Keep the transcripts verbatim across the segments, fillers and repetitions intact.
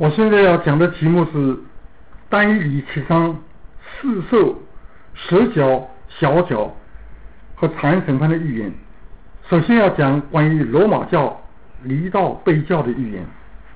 我现在要讲的题目是但以理七章四兽、蛇角、小角和残审判的预言。首先要讲关于罗马教离道背教的预言。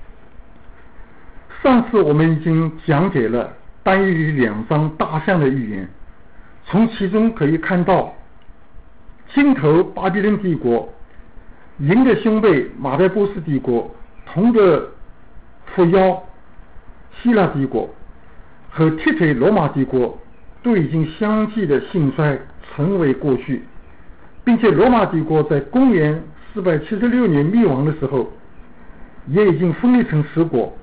上次我们已经讲解了但以理两章大象的预言，从其中可以看到金头巴比伦帝国、银的兄辈马代波斯帝国、铜的扶摇希腊帝国和铁腿罗马帝国都已经相继的兴衰成为过去，并且罗马帝国在公元四百七十六年灭亡的时候也已经分裂成十国。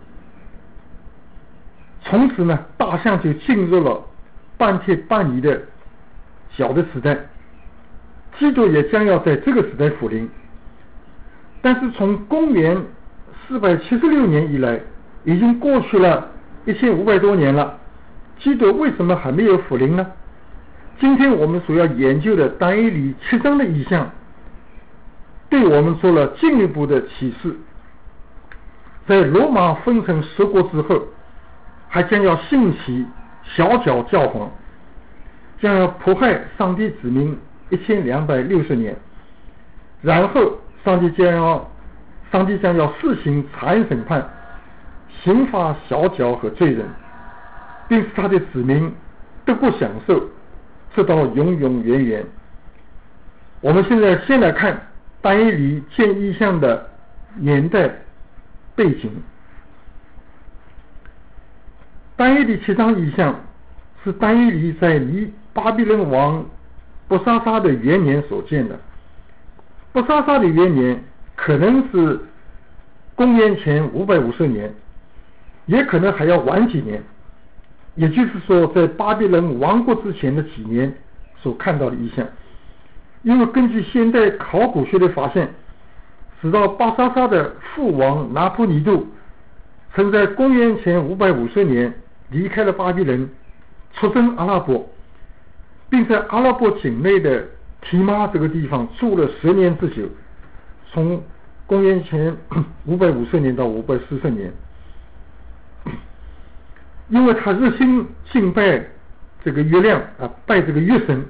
从此呢，大象就进入了半铁半泥的小的时代，基督也将要在这个时代复临。但是从公元四百七十六年以来，已经过去了一千五百多年了，基督为什么还没有复临呢？今天我们所要研究的但以理七章的意象对我们做了进一步的启示。在罗马分成十国之后，还将要兴起小角教皇，将要迫害上帝子民一千两百六十年，然后上帝将要上帝将要施行残审判，刑罚小角和罪人，并使他的子民得不享受，直到永永远远。我们现在先来看但以理见异象的年代背景。但以理七章异象是但以理在离巴比伦王伯沙撒的元年所见的。伯沙撒的元年可能是公元前五百五十年，也可能还要晚几年，也就是说在巴比伦亡国之前的几年所看到的异象。因为根据现代考古学的发现，直到伯沙撒的父王拿破尼度曾在公元前五百五十年离开了巴比伦，出征阿拉伯，并在阿拉伯境内的提马这个地方住了十年之久，从公元前五百五十年到五百四十年。因为他热心敬拜这个月亮啊，拜这个月神。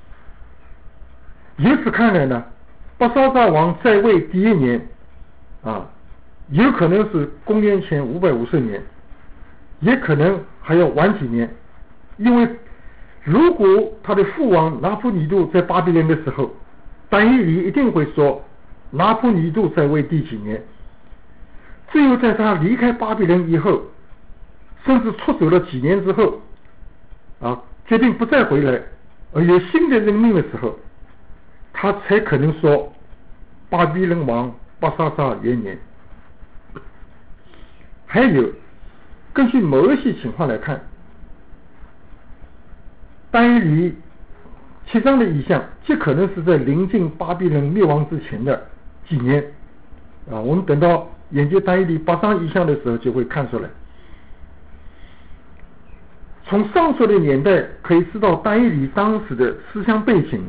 由此看来呢，伯沙撒王在位第一年啊，有可能是公元前五百五十年，也可能还要晚几年。因为如果他的父王拿破尼度在巴比伦的时候，但以理一定会说拿破尼度在位第几年。只有在他离开巴比伦以后，甚至出走了几年之后啊，决定不再回来，而有新的任命的时候，他才可能说巴比伦王伯沙撒元年。还有，根据某一些情况来看，但以理七章的意象极可能是在临近巴比伦灭亡之前的几年啊，我们等到研究但以理八章意象的时候就会看出来。从上述的年代可以知道但以理当时的思想背景。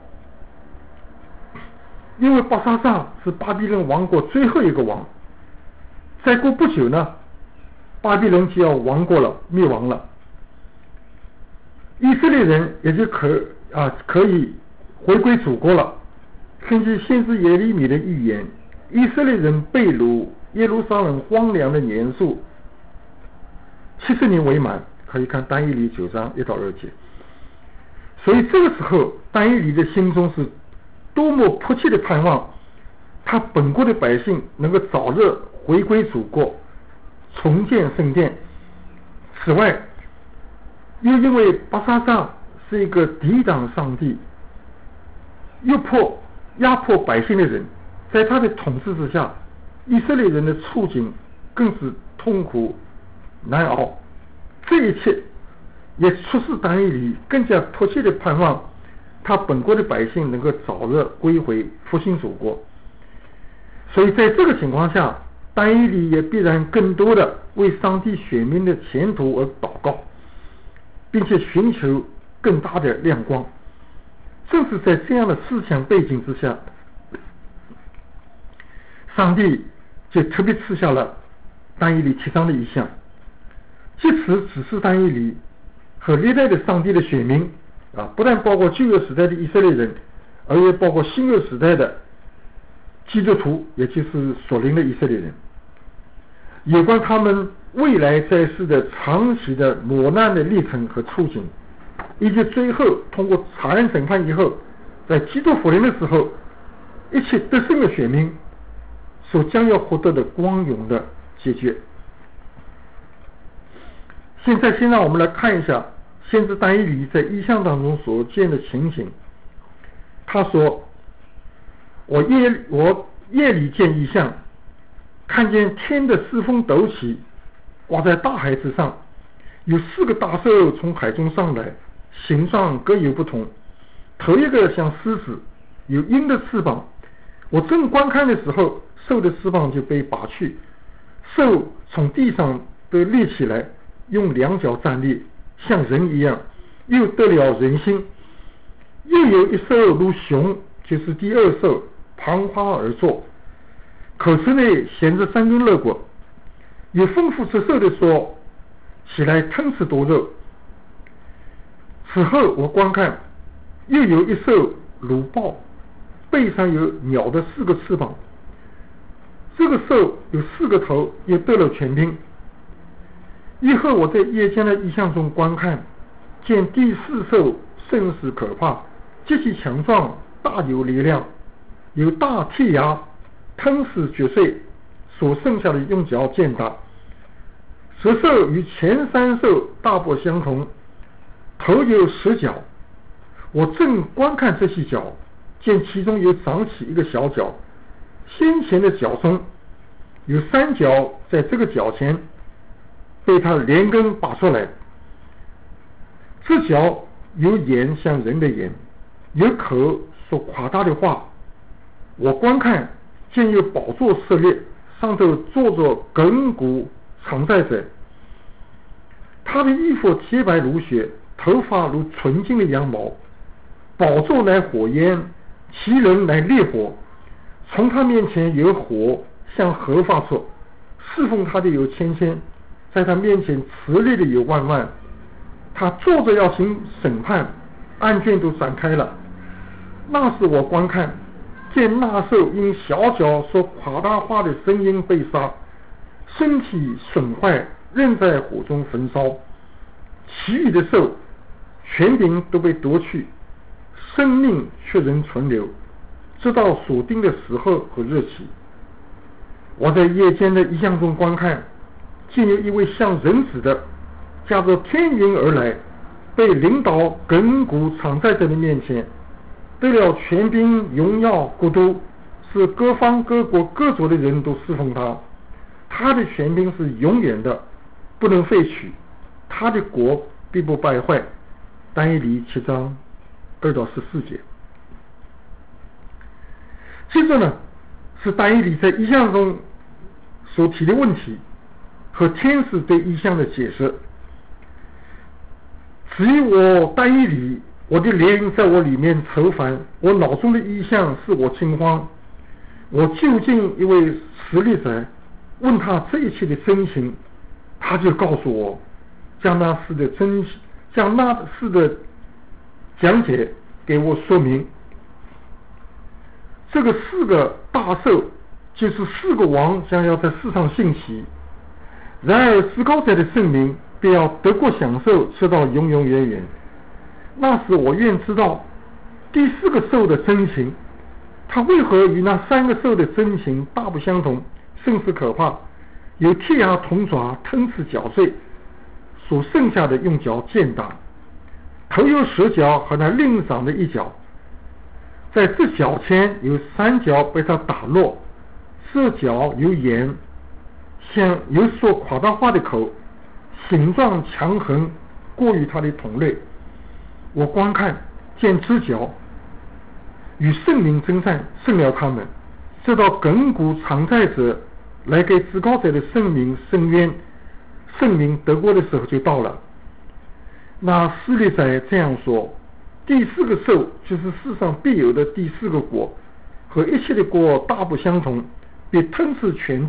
因为伯沙撒是巴比伦王国最后一个王，再过不久呢，巴比伦就要亡国了，灭亡了。以色列人也就可啊可以回归祖国了。根据先知耶利米的预言，以色列人被掳，耶路撒冷荒凉的年数七十年为满，可以看但以理九章一到二节。所以这个时候，但以理的心中是多么迫切的盼望他本国的百姓能够早日回归祖国，重建圣殿。此外，又因为伯沙撒是一个抵挡上帝、又迫压迫百姓的人，在他的统治之下，以色列人的处境更是痛苦难熬。这一切也促使但以理更加迫切的盼望他本国的百姓能够早日归回复兴祖国。所以在这个情况下，但以理也必然更多的为上帝选民的前途而祷告，并且寻求更大的亮光。正是在这样的思想背景之下，上帝就特别赐下了但以理七章的意象，即此指示但以理和历代的上帝的选民啊，不但包括旧约时代的以色列人，而也包括新约时代的基督徒，也就是属灵的以色列人，有关他们未来在世的长期的磨难的历程和处境，以及最后通过残忍审判以后，在基督复临的时候，一切得胜的选民所将要获得的光荣的结局。现在先让我们来看一下先知但以理在异象当中所见的情形。他说，我夜我夜里见异象，看见天的四风陡起，挂在大海之上，有四个大兽从海中上来，形状各有不同，头一个像狮子，有鹰的翅膀。我正观看的时候，兽的翅膀就被拔去，兽从地上都立起来，用两脚站立，像人一样，又得了人心。又有一兽如熊，就是第二兽，盘花而坐，口齿内衔着三根肋骨，有丰富吃兽的说，起来吞吃多肉。此后我观看，又有一兽如豹，背上有鸟的四个翅膀，这个兽有四个头，也得了权柄。以后我在夜间的异象中观看，见第四兽甚是可怕，极其强壮，大有力量，有大剔牙，吞噬嚼碎，所剩下的用脚践踏。此兽与前三兽大不相同，头有十角。我正观看这些角，见其中有长起一个小角，先前的角中有三角，在这个角前被他连根拔出来。这角有眼像人的眼，有口说夸大的话。我观看，见有宝座设立，上头坐着亘古常在者，他的衣服洁白如雪，头发如纯净的羊毛。宝座乃火焰，其人乃烈火，从他面前有火向河发出，侍奉他的有千千，在他面前持立的有万万。他坐着要行审判，案卷都展开了。那时我观看，见那兽因小脚说夸大话的声音被杀，身体损坏，扔在火中焚烧。其余的兽权柄都被夺去，生命却仍存留，直到所定的时候和日期。我在夜间的异象中观看，见有一位像人子的驾着天云而来，被领导亘古常在者的面前，得了权柄、荣耀、国度，是各方各国各族的人都侍奉他。他的权柄是永远的，不能废去，他的国必不败坏。但以理七章二到十四节。接着呢，是但以理在异象中所提的问题和天使对异象的解释。至于我但以理，我的灵在我里面愁烦，我脑中的异象使我惊慌。我就近一位实力者，问他这一切的真情，他就告诉我，将那事的真将那事的讲解给我说明。这个四个大兽就是四个王将要在世上兴起，然而至高者的圣名便要得过享受，直到永永远远。那时我愿知道第四个兽的真情，它为何与那三个兽的真情大不相同，甚是可怕，有剔牙铜爪吞噬绞碎，所剩下的用脚践踏，头有十角和那另长的一角，在这角前有三角被他打落，这角有眼，像有说夸大话的口，形状强横，过于他的同类。我观看见只角与圣灵征战，胜了他们，直到亘古常在者来给至高者的圣名伸冤，圣名得过的时候就到了。那施利仔这样说，第四个兽就是世上必有的第四个国，和一切的国大不相同，必吞噬全地，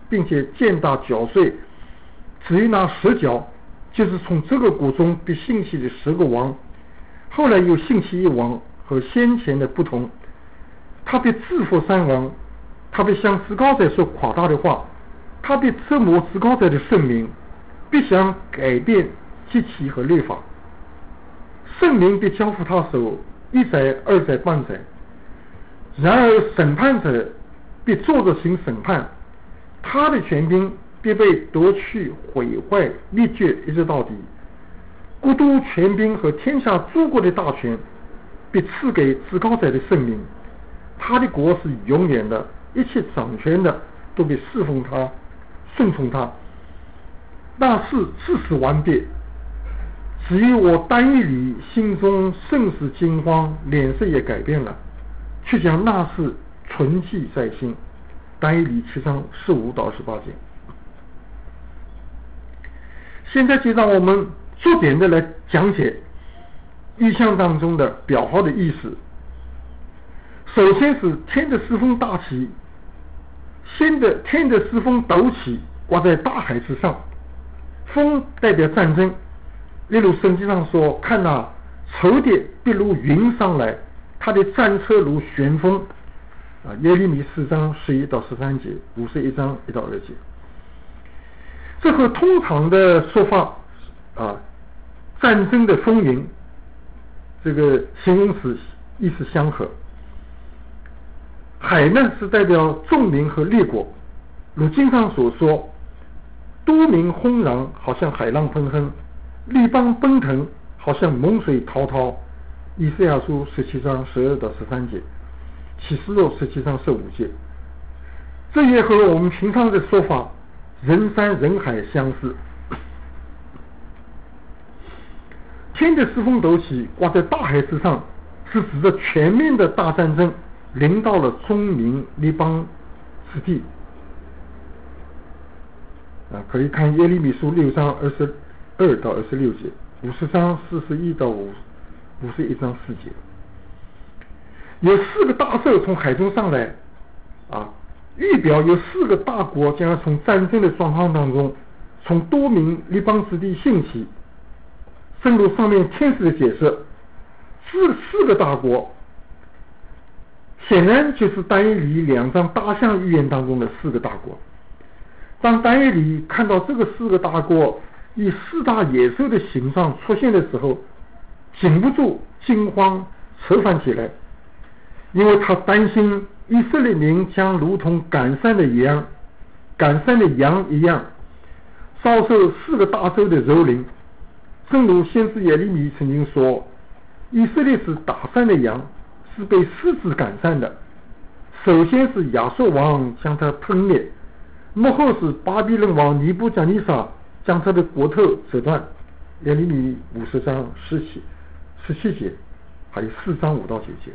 并且践踏缴税。至于那十角，就是从这个国中被兴起的十个王，后来又兴起一王，和先前的不同。他被制服三王，他被向至高者说夸大的话，他被折磨至高者的圣名，必想改变节期和律法。圣名被交付他手一载、二载、半载。然而审判者被坐着行审判，他的权柄必被夺去、毁坏、灭绝，一直到底。国都权柄和天下诸国的大权被赐给至高者的圣名，他的国是永远的，一切掌权的都被侍奉他、顺从他。那事至死完毕。至于我单一里心中甚是惊慌，脸色也改变了，却将那事存记在心。单一里七章十五到十八节。现在就让我们逐点的来讲解意象当中的表号的意思。首先是天的四风大起，先的天的四风陡起，挂在大海之上。风代表战争，例如圣经上说，看哪，仇敌必如云上来，他的战车如旋风。啊，耶利米四章十一到十三节，五十一章一到二节。这和通常的说法啊，战争的风云，这个形容词意思相合。海呢是代表众民和列国，如经上所说，多民轰然，好像海浪纷纷；列邦奔腾，好像猛水滔滔。以赛亚书十七章十二到十三节，启示录十七章十五节。这也和我们平常的说法人山人海相似。天的四风陡起，挂在大海之上，是指着全面的大战争临到了中民列邦之地。啊，可以看耶利米书六章二十二到二十六节，五十章四十一到五五十一章四节。有四个大兽从海中上来，啊，预表有四个大国将要从战争的状况当中，从多民列邦之地兴起。正如上面天使的解释，这四个大国显然就是但以理两张大象预言当中的四个大国。当但以理看到这个四个大国以四大野兽的形状出现的时候，禁不住惊慌愁烦起来，因为他担心以色列民将如同赶散的羊赶散的羊一样，遭受四个大洲的蹂躏。正如先知耶利米曾经说，以色列是打散的羊，是被狮子赶散的。首先是亚述王将他吞灭，幕后是巴比伦王尼布甲尼撒将他的国头折断。耶利米五十章十七十七节，还有四章五到九节。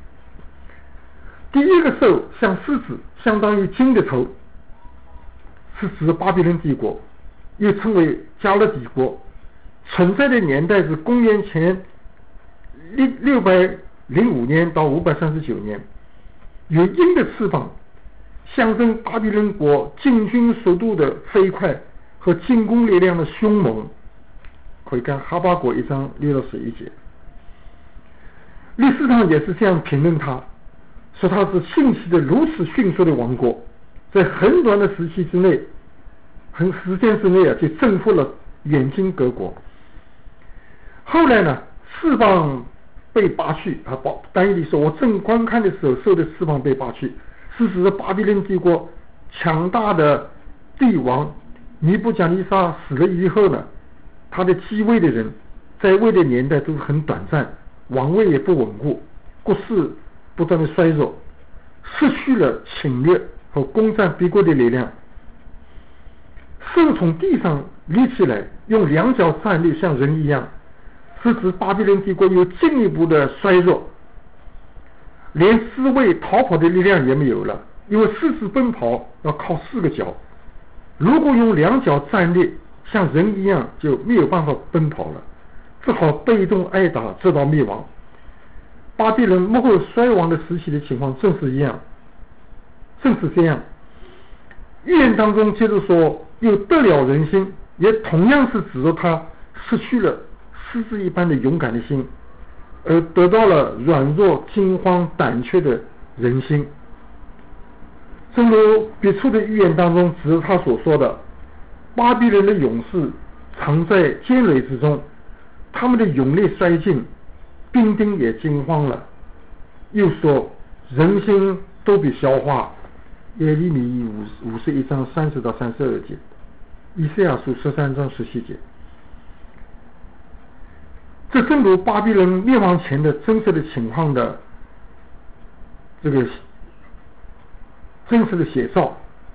第一个兽像狮子，相当于金的头，是指巴比伦帝国，又称为加勒底国。存在的年代是公元前六百零五年到五百三十九年。有鹰的翅膀，象征巴比伦国进军速度的飞快和进攻力量的凶猛。可以看哈巴谷一章六到十一节。历史上也是这样评论他，说他是兴起的如此迅速的王国，在很短的时期之内，很时间之内啊，就征服了远近各国。后来呢，翅膀被拔去啊，但以理说，我正观看的时候，兽的翅膀被拔去，是指的巴比伦帝国强大的帝王尼布甲尼撒死了以后呢，他的继位的人在位的年代都是很短暂，王位也不稳固，国势不断的衰弱，失去了侵略和攻占别国的力量。兽从地上立起来，用两脚站立，像人一样，是指巴比伦帝国有进一步的衰弱，连自卫逃跑的力量也没有了，因为四肢奔跑要靠四个脚，如果用两脚站立像人一样，就没有办法奔跑了，只好被动挨打直到灭亡。巴比伦幕后衰亡的时期的情况正是一样，正是这样。 预言当中接着说，又得了人心，也同样是指着他失去了狮子一般的勇敢的心，而得到了软弱、惊慌、胆怯的人心。正如别处的预言当中指着他所说的，巴比伦的勇士藏在尖垒之中，他们的勇力衰尽，兵丁也惊慌了。又说人心都被消化。耶利米五十一章三十到三十二节，以赛亚书十三章十七节。这正如巴比伦灭亡前的真实的情况的这个真实的写照，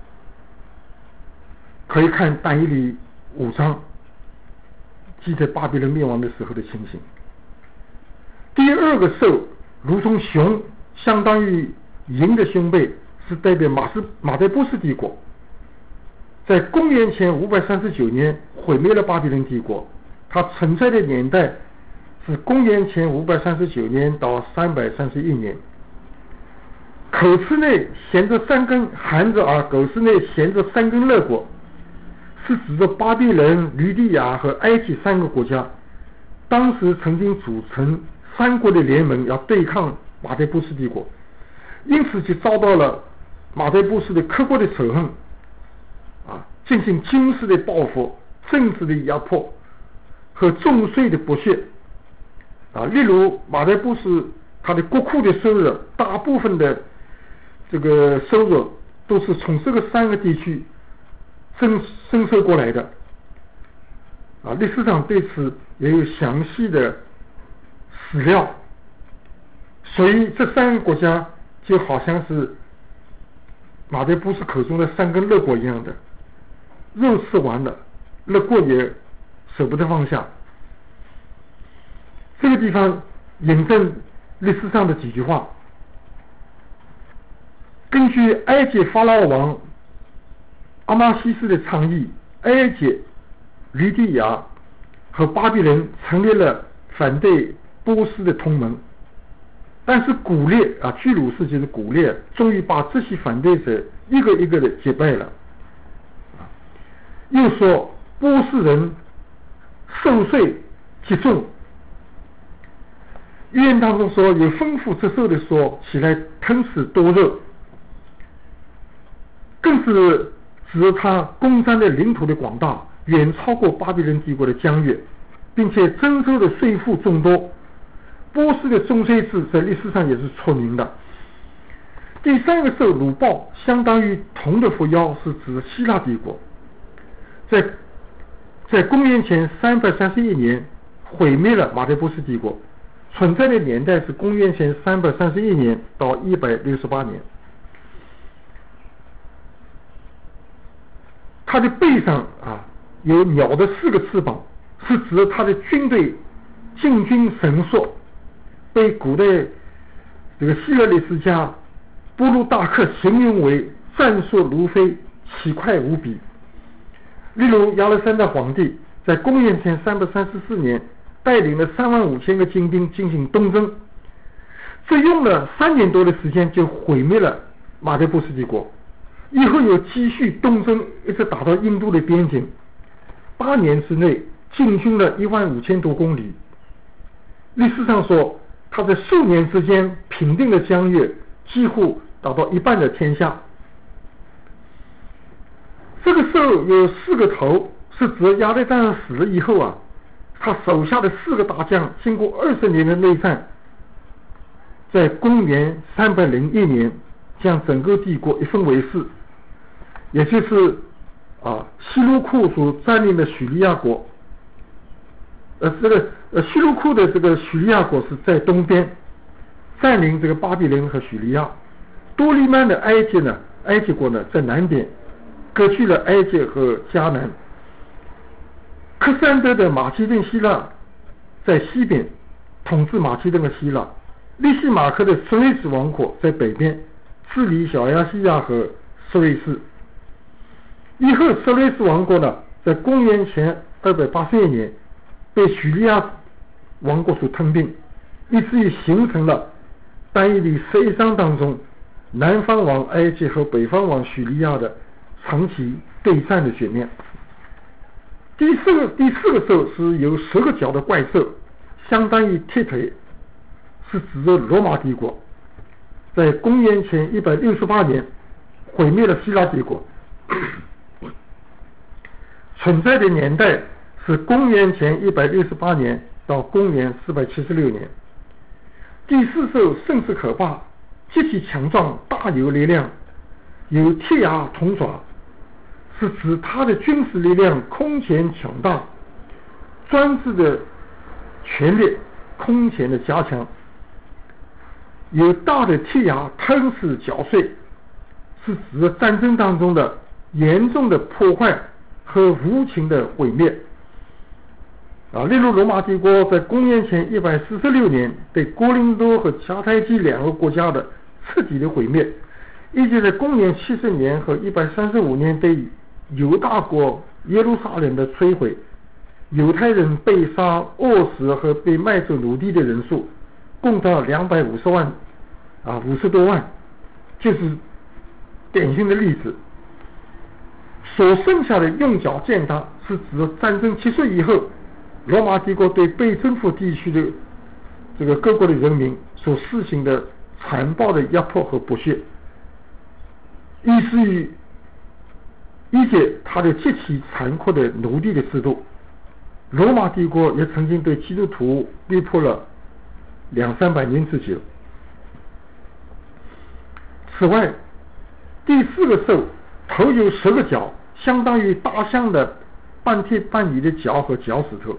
可以看但以理五章记载巴比伦灭亡的时候的情形。第二个兽如同熊，相当于鹰的胸背，是代表马斯马代波斯帝国，在公元前五百三十九年毁灭了巴比伦帝国。它存在的年代是公元前五百三十九年到三百三十一年。口齿内衔着三根含着耳，狗齿内衔着三根肋骨，是指着巴比伦、吕底亚和埃及三个国家，当时曾经组成三国的联盟，要对抗马代波斯帝国，因此就遭到了马代波斯的刻薄的仇恨啊，进行军事的报复、政治的压迫和重税的剥削啊。例如马代波斯他的国库的收入，大部分的这个收入都是从这个三个地区征征收过来的啊。历史上对此也有详细的史料，所以这三个国家就好像是马代波斯口中的三根肋骨一样的，肉吃完了，肋骨也舍不得放下。这个地方引证历史上的几句话。根据埃及法老王阿马西斯的倡议，埃及、吕底亚和巴比伦成立了反对波斯的同盟，但是古列啊，居鲁士就是古列，终于把这些反对者一个一个的击败了。又说波斯人受税极重，预言当中说有丰富之寿的说起来吞噬多肉，更是指他攻占的领土的广大远超过巴比伦帝国的疆域，并且征收的税负众多。波斯的重税制在历史上也是出名的。第三个兽鲁豹相当于铜的扶摇，是指希腊帝国，在在公元前三百三十一年毁灭了马代波斯帝国，存在的年代是公元前三百三十一年到一百六十八年。他的背上啊有鸟的四个翅膀，是指他的军队进军神速，被古代这个希腊历史家布鲁达克形容为战术如飞，奇快无比。例如亚历山大皇帝在公元前三百三十四年带领了三万五千个精兵进行东征，这用了三年多的时间就毁灭了马代波斯帝国，以后又继续东征，一直打到印度的边境，八年之内进军了一万五千多公里。历史上说他在数年之间平定了疆域，几乎达到一半的天下。这个兽有四个头，是指亚历山大死了以后啊，他手下的四个大将经过二十年的内战，在公元三百零一年将整个帝国一分为四，也就是啊希鲁库所占领的叙利亚国，呃这个呃希鲁库的这个叙利亚国是在东边占领这个巴比伦和叙利亚，多利曼的埃及呢，埃及国呢在南边割据了埃及和迦南，克珊德的马其顿希腊在西边统治马其顿和希腊，利西马克的色雷斯王国在北边治理小亚细亚和色雷斯。以后色雷斯王国呢在公元前二百八十一年被叙利亚王国所吞并，以至于形成了但以理十一章当中南方王埃及和北方王叙利亚的长期对战的局面。第四个第四个兽是有十个角的怪兽，相当于铁腿，是指着罗马帝国在公元前一百六十八年毁灭了希腊帝国，存在的年代是公元前一百六十八年到公元四百七十六年。第四兽甚是可怕，极其强壮，大有力量，有铁牙铜爪，是指他的军事力量空前强大，专制的权力空前的加强，有大的铁牙吞噬绞碎，是指战争当中的严重的破坏和无情的毁灭。啊，例如罗马帝国在公元前一百四十六年对哥林多和迦太基两个国家的彻底的毁灭，以及在公元七十年和一百三十五年对犹大国耶路撒冷的摧毁，犹太人被杀、饿死和被卖做奴隶的人数共到两百五十万啊，五十多万，就是典型的例子。所剩下的用脚践踏，是指战争结束以后，罗马帝国对被征服地区的这个各国的人民所施行的残暴的压迫和剥削，以至于理解他的极其残酷的奴隶的制度。罗马帝国也曾经对基督徒逼迫了两三百年之久。此外，第四个兽头有十个角，相当于大象的半铁半泥的脚和脚趾头，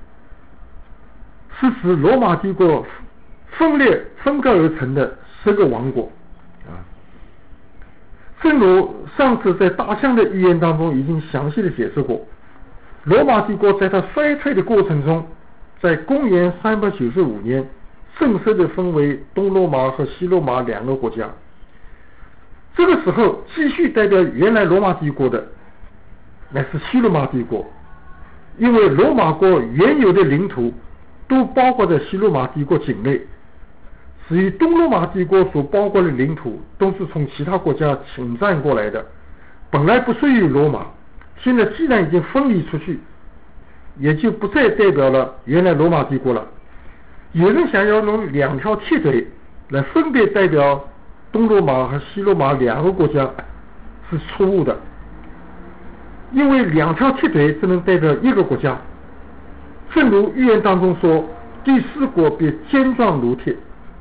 是指罗马帝国分裂分割而成的十个王国啊。正如上次在大象的预言当中已经详细的解释过，罗马帝国在它衰退的过程中，在公元三百九十五年正式的分为东罗马和西罗马两个国家。这个时候继续代表原来罗马帝国的乃是西罗马帝国，因为罗马国原有的领土都包括在西罗马帝国境内，至于东罗马帝国所包括的领土都是从其他国家侵占过来的，本来不属于罗马，现在既然已经分离出去，也就不再代表了原来罗马帝国了。有人想要用两条铁腿来分别代表东罗马和西罗马两个国家，是错误的，因为两条铁腿只能代表一个国家。正如预言当中说，第四国必坚壮如铁，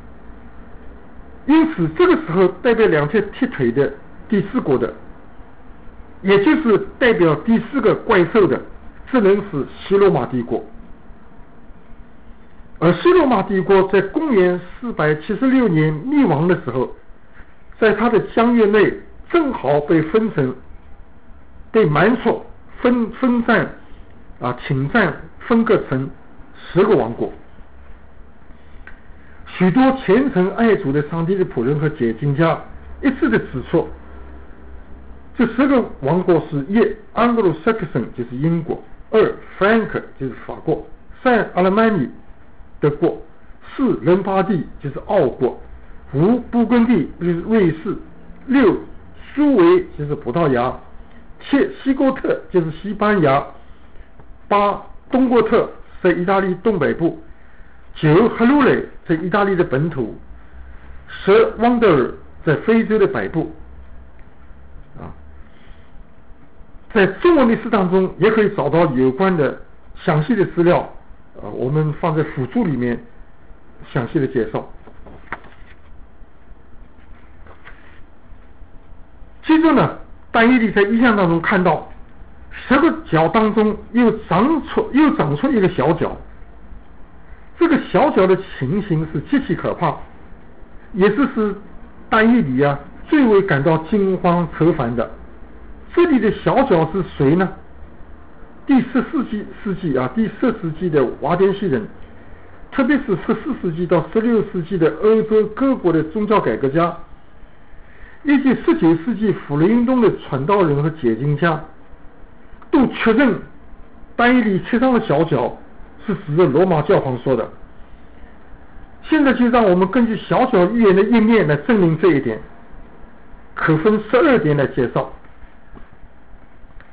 因此这个时候代表两条铁腿的第四国的，也就是代表第四个怪兽的，只能是西罗马帝国。而西罗马帝国在公元四百七十六年灭亡的时候，在它的疆域内正好被分成被蛮挫分分散啊侵占分割成十个王国。许多虔诚爱主的上帝的仆人和解经家一致的指出，这十个王国是一 Anglo-Saxon 就是英国，二 Frank 就是法国，三阿拉曼尼德国，四伦巴第就是奥国，五布根地就是瑞士，六苏维就是葡萄牙，七西哥特就是西班牙，八东哥特在意大利东北部，九赫鲁雷在意大利的本土，十旺德尔在非洲的北部啊。在中文历史当中也可以找到有关的详细的资料啊，我们放在辅助里面详细的介绍。接着呢，但以理在异象当中看到十个角当中又长出又长出一个小角，这个小角的情形是极其可怕，也是使但以理啊最为感到惊慌愁烦的。这里的小角是谁呢？第十四纪世纪啊，第十世纪的瓦典西人，特别是十四世纪到十六世纪的欧洲各国的宗教改革家，以及十九世纪福音运动的传道人和解经家，都确认但以理切上的小角是指着罗马教皇说的。现在就让我们根据小角预言的一面来证明这一点，可分十二点来介绍。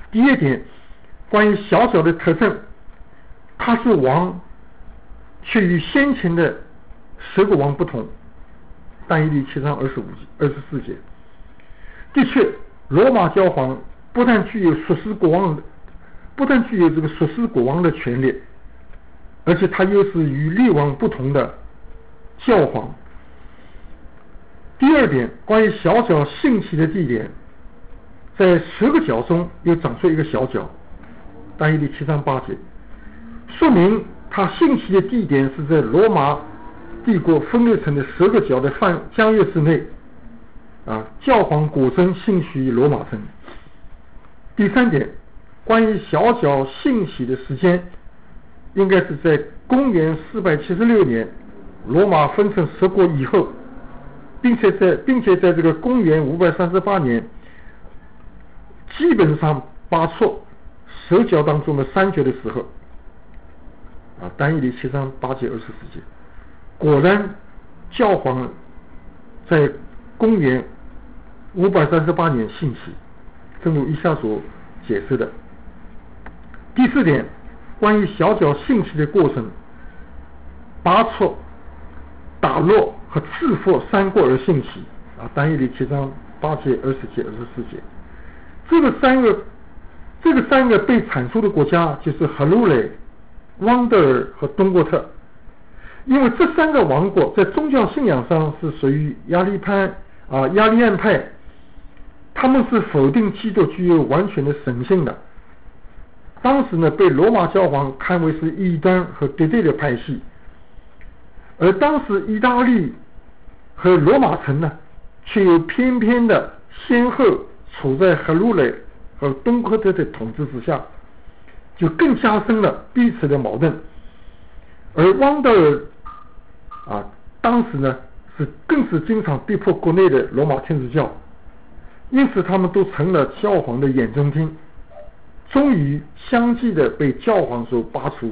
第二点，关于小角的特征，他是王，却与先前的十个王不同。但以理七章二十五二十四节，的确，罗马教皇不但具有属世国王的，不但具有这个属世国王的权利，而且他又是与列王不同的教皇。第二点，关于小角兴起的地点，在十个角中又长出一个小角，但以理七章八节，说明他兴起的地点是在罗马帝国分裂成的十个角的范疆域之内。啊，教皇果真兴起于罗马城。第三点，关于小角兴起的时间，应该是在公元四百七十六年，罗马分成十国以后，并且在并且在这个公元五百三十八年，基本上拔出十角当中的三角的时候。啊，但以理七章八节二十四节，果然教皇在公元五百三十八年兴起，正如以下所解释的。第四点，关于小角兴起的过程，拔出、打落和制服三国而兴起。啊，但以理七章八节、二十节、二十四节，这个三个，这个三个被阐述的国家就是荷鲁雷、汪德尔和东哥特。因为这三个王国在宗教信仰上是属于亚利潘啊亚利安派，他们是否定基督具有完全的神性的。当时呢，被罗马教皇看为是异端和敌对的派系，而当时意大利和罗马城呢，却又偏偏的先后处在荷鲁雷和东哥特的统治之下，就更加深了彼此的矛盾。而汪德尔啊，当时呢是更是经常逼迫国内的罗马天主教，因此他们都成了教皇的眼中钉，终于相继的被教皇所拔除。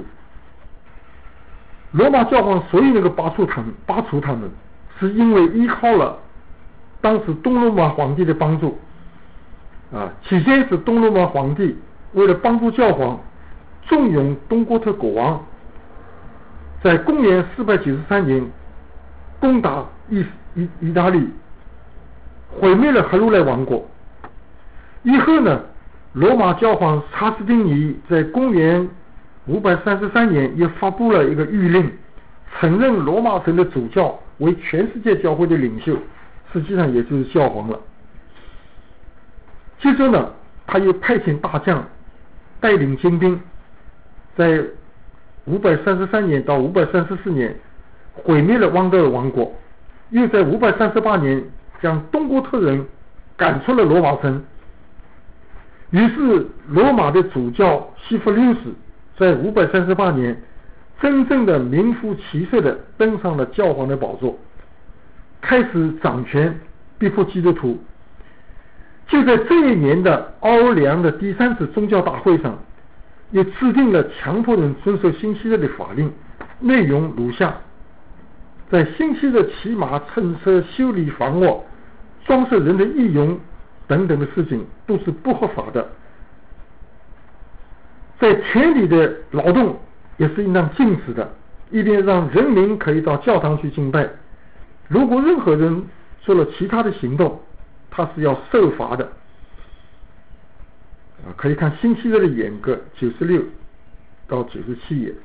罗马教皇所以能够拔除他们，拔除他们，是因为依靠了当时东罗马皇帝的帮助。啊，起先是东罗马皇帝为了帮助教皇，重用东哥特国王，在公元四百九十三年攻打意意意大利，毁灭了荷鲁雷王国。以后呢，罗马教皇查士丁尼在公元五百三十三年也发布了一个谕令，承认罗马城的主教为全世界教会的领袖，实际上也就是教皇了。接着呢，他又派遣大将带领精兵，在五百三十三年到五百三十四年毁灭了汪德尔王国，又在五百三十八年将东哥特人赶出了罗马城。于是罗马的主教西弗六世在五百三十八年真正的名副其实的登上了教皇的宝座，开始掌权逼迫基督徒。就在这一年的奥尔良的第三次宗教大会上，也制定了强迫人遵守新希腊的法令，内容如下：在新希腊骑马、乘车、修理房屋、装饰人的义勇等等的事情都是不合法的。在田里的劳动也是应当禁止的，以便让人民可以到教堂去敬拜。如果任何人做了其他的行动，他是要受罚的。啊，可以看新希腊的严格九十六到九十七页。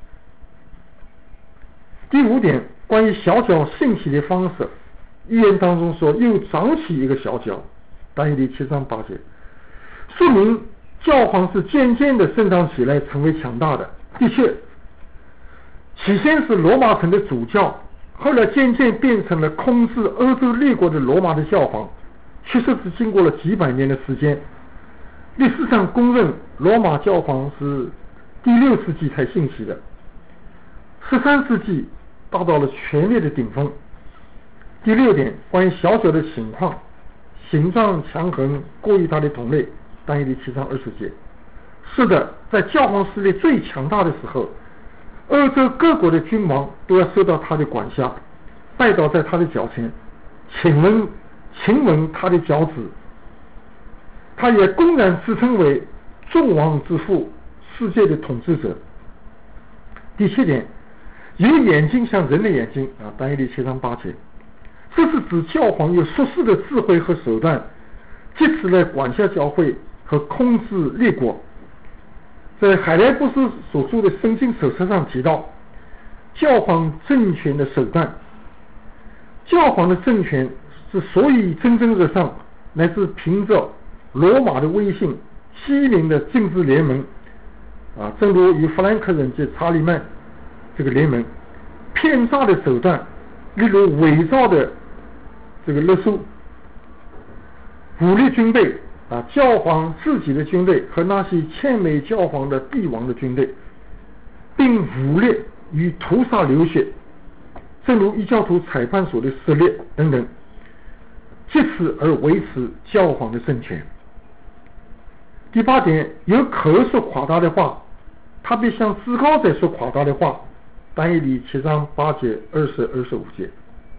第五点，关于小角兴起的方式，预言当中说又长起一个小角，但以理七章八节，说明教皇是渐渐的生长起来，成为强大的。的确，起先是罗马城的主教，后来渐渐变成了控制欧洲列国的罗马的教皇，确实是经过了几百年的时间。历史上公认罗马教皇是第六世纪才兴起的，十三世纪达到了权力的顶峰。第六点，关于小角的情况，形状强横过于他的同类，但以理七章二十节。是的，在教皇势力最强大的时候，欧洲各国的君王都要受到他的管辖，拜倒在他的脚前，请问请吻他的脚趾。他也公然自称为众王之父，世界的统治者。第七点，有眼睛像人的眼睛啊，但以理七章八节，这是指教皇有属世的智慧和手段，借此来管辖教会和控制列国。在海莱布斯所著的圣经手册上提到，教皇政权的手段。教皇的政权之所以蒸蒸日上，乃是凭着罗马的威信、欺凌的政治联盟啊，正如与弗兰克人及查理曼这个联盟，骗诈的手段，例如伪造的这个勒书、武力军队啊，教皇自己的军队和那些欠美教皇的帝王的军队，并武力与屠杀流血，正如异教徒裁判所的撕裂等等，借此而维持教皇的政权。第八点，有口说夸大的话，他必向至高者说夸大的话。但以理七章八节、二十、二十五节。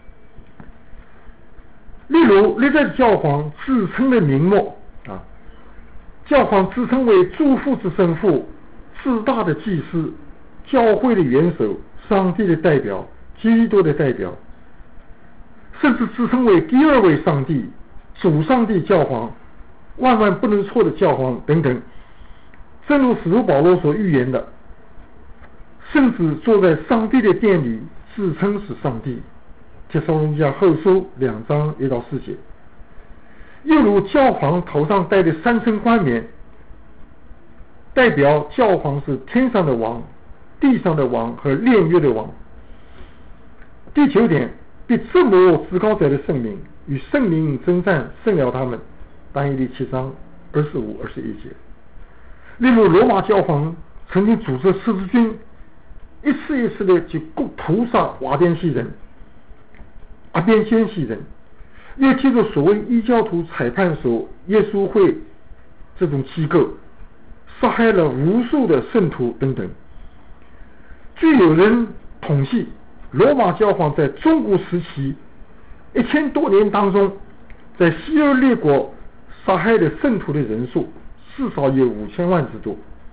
例如，历代教皇自称的名目啊，教皇自称为诸父之生父、至大的祭司、教会的元首、上帝的代表、基督的代表，甚至自称为第二位上帝、主上帝教皇、万万不能错的教皇等等。正如使徒保罗所预言的，甚至坐在上帝的殿里自称是上帝。帖撒罗尼迦后书两章一到四节。又如教皇头上戴的三层冠冕，代表教皇是天上的王、地上的王和炼狱的王。第九点，必折磨至高者的圣灵，与圣灵征战，胜了他们。但以理七章二十五、二十一节。例如，罗马教皇曾经组织十字军，一次一次的去屠杀瓦甸西人、阿边坚西人，又借助所谓异教徒裁判所、耶稣会这种机构，杀害了无数的圣徒等等。据有人统计，罗马教皇在中古时期一千多年当中，在西欧列国杀害的圣徒的人数至少有五千万之多。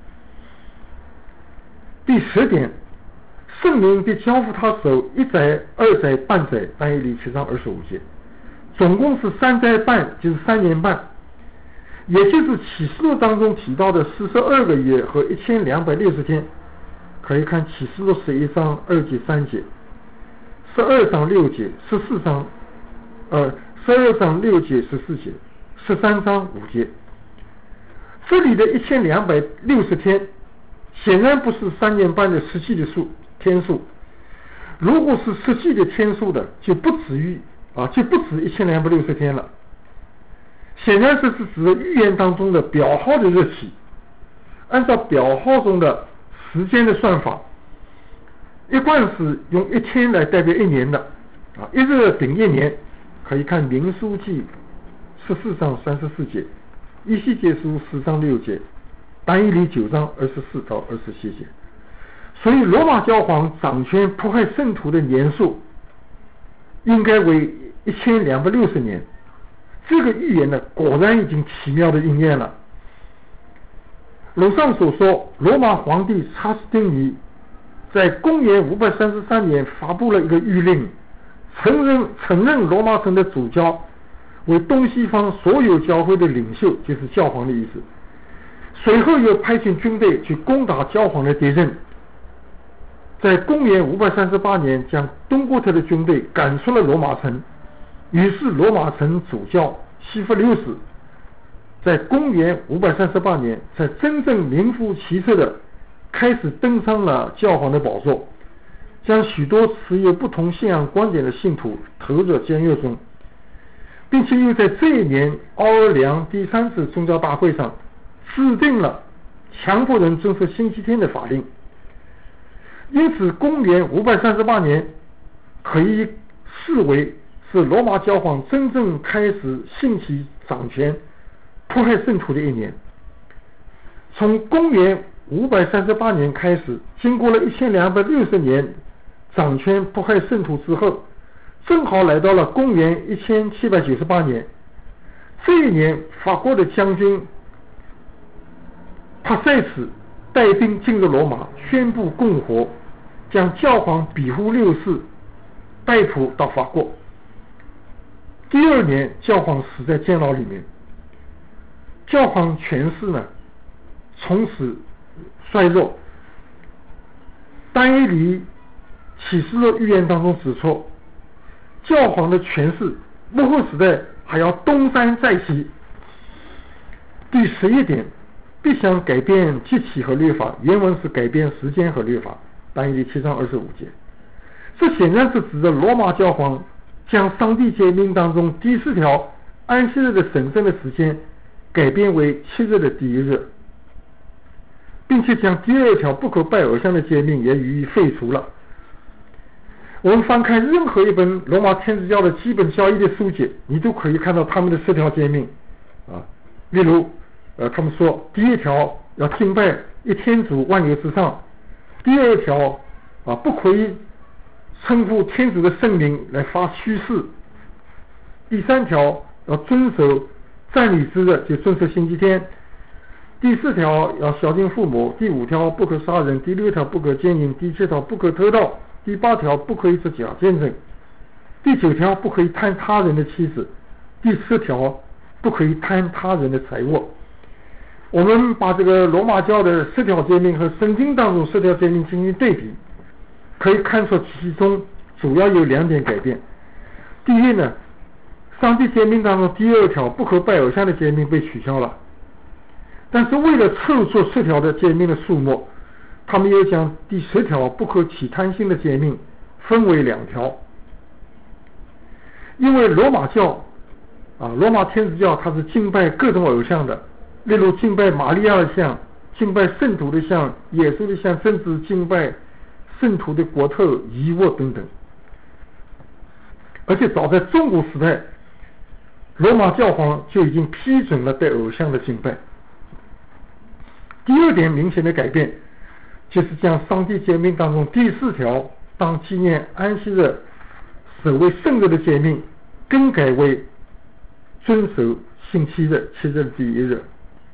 第十点，圣灵必交付他手一载、二载、半载，但以理七章二十五节，总共是三载半，就是三年半，也就是启示录当中提到的四十二个月和一千两百六十天。可以看启示录十一章二节、三节，十二章六节、十四章，呃，十二章六节、十四节，十三章五节。这里的一千两百六十天，显然不是三年半的实际的数天数。如果是实际的天数的，就不止于啊，就不止一千两百六十天了。显然这是指预言当中的表号的日期，按照表号中的时间的算法，一贯是用一天来代表一年的啊，一日顶一年。可以看民书记十四章三十四节，以西结书十章六节，但以理九章二十四到二十七节。所以罗马教皇掌权迫害圣徒的年数应该为一千两百六十年。这个预言呢，果然已经奇妙的应验了。楼上所说，罗马皇帝查士丁尼在公元五百三十三年发布了一个谕令，承认承认罗马城的主教为东西方所有教会的领袖，就是教皇的意思。随后又派遣军队去攻打教皇的敌人，在公元五百三十八年将东哥特的军队赶出了罗马城。于是罗马城主教西弗留斯在公元五百三十八年才真正名副其实的开始登上了教皇的宝座，将许多持有不同信仰观点的信徒投入监狱中，并且又在这一年奥尔良第三次宗教大会上制定了强迫人遵守星期天的法令。因此公元五百三十八年可以视为是罗马教皇真正开始兴起掌权迫害圣徒的一年。从公元五百三十八年开始，经过了一千两百六十年掌权迫害圣徒之后，正好来到了公元一千七百九十八年。这一年法国的将军他在此带兵进入罗马，宣布共和，将教皇比忽六世逮捕到法国。第二年，教皇死在监牢里面，教皇权势呢从此衰落。但以理启示录预言当中指出，教皇的权势末后时代还要东山再起。第十一点，必想改变节期和律法，原文是改变时间和律法，但以理七章二十五节。这显然是指着罗马教皇将上帝诫命当中第四条安息日的神圣的时间改变为七日的第一日，并且将第二条不可拜偶像的诫命也予以废除了。我们翻看任何一本罗马天主教的基本教义的书籍，你都可以看到他们的十条诫命啊。例如呃，他们说第一条要敬拜一天主万有之上，第二条啊不可以称呼天主的圣名来发虚誓，第三条要遵守占礼之日，就遵守星期天，第四条要孝敬父母，第五条不可杀人，第六条不可奸淫，第七条不可偷盗，第八条不可以作假见证，第九条不可以贪他人的妻子，第十条不可以贪他人的财物。我们把这个罗马教的十条诫命和圣经当中十条诫命进行对比，可以看出其中主要有两点改变。第一呢，上帝诫命当中第二条不可拜偶像的诫命被取消了，但是为了凑出十条的诫命的数目，他们又将第十条不可起贪心的诫命分为两条。因为罗马教啊，罗马天主教它是敬拜各种偶像的，例如敬拜玛利亚的像，敬拜圣徒的像，耶稣的像，甚至敬拜圣徒的国特、遗物等等。而且早在中古时代，罗马教皇就已经批准了对偶像的敬拜。第二点明显的改变，就是将上帝诫命当中第四条当纪念安息日守为圣日的诫命更改为遵守星期日七日的第一日。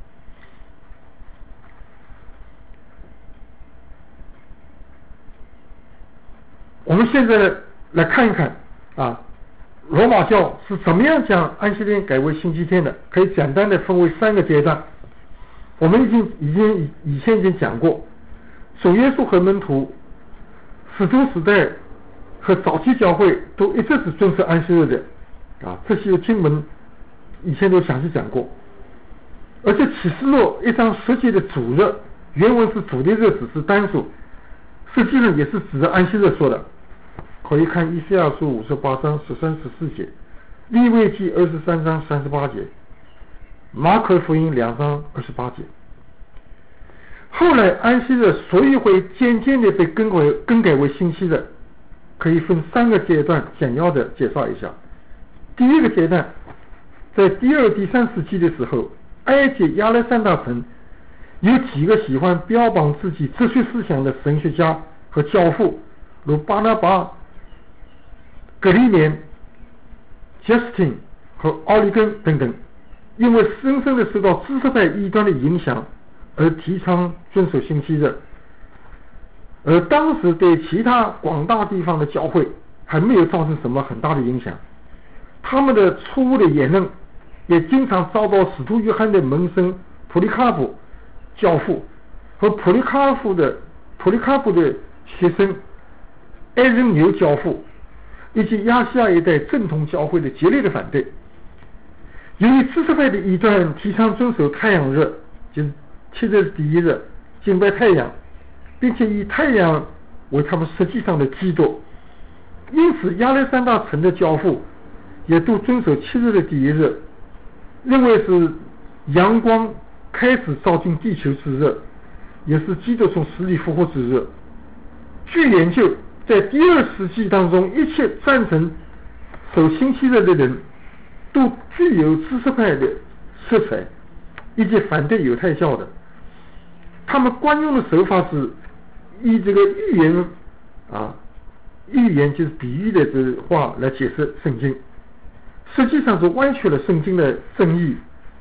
我们现在来看一看啊，罗马教是怎么样将安息天改为星期天的，可以简单的分为三个阶段。我们已经已经以前已经讲过，主耶稣和门徒使徒时代和早期教会都一直是遵守安息日的啊，这些经文以前都详细讲过。而且启示录一章十节的主日，原文是主的日只是单数，实际上也是指着安息日说的，可以看以赛亚书五十八章十三十四节，利未记二十三章三十八节，马可福音两章二十八节。后来安息日所以会渐渐的被更改更改为星期日，可以分三个阶段简要的介绍一下。第一个阶段，在第二第三世纪的时候，埃及亚历山大城有几个喜欢标榜自己哲学思想的神学家和教父，如巴拿巴、格里年、Justin 和奥利根等等，因为深深的受到知识派异端的影响而提倡遵守星期日，而当时对其他广大地方的教会还没有造成什么很大的影响。他们的错误的言论也经常遭到使徒约翰的门生普利卡普教父和普利卡普的普利卡普的学生埃仁纽教父以及亚细亚一带正统教会的激烈的反对。由于知识派的异端提倡遵守太阳日，就是七日的第一日，敬拜太阳，并且以太阳为他们实际上的基督，因此亚历山大城的教父也都遵守七日的第一日，认为是阳光开始照进地球之日，也是基督从死里复活之日。据研究，在第二世纪当中，一切赞成守星期日的人都具有知识派的色彩，以及反对犹太教的。他们惯用的手法是以这个寓言啊，寓言就是比喻的这话来解释圣经，实际上是歪曲了圣经的真意。